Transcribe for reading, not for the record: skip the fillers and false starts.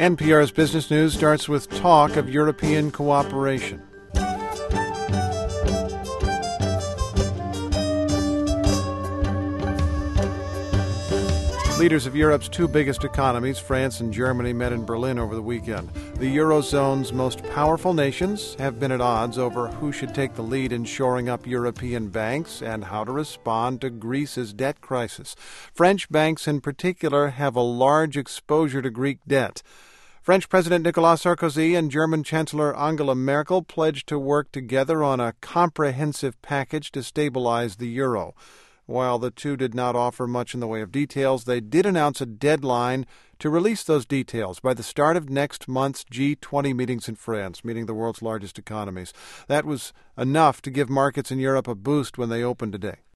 NPR's Business News starts with talk of European cooperation. Leaders of Europe's two biggest economies, France and Germany, met in Berlin over the weekend. The Eurozone's most powerful nations have been at odds over who should take the lead in shoring up European banks and how to respond to Greece's debt crisis. French banks in particular have a large exposure to Greek debt. French President Nicolas Sarkozy and German Chancellor Angela Merkel pledged to work together on a comprehensive package to stabilize the euro. While the two did not offer much in the way of details, they did announce a deadline to release those details by the start of next month's G20 meetings in France, meeting the world's largest economies. That was enough to give markets in Europe a boost when they opened today.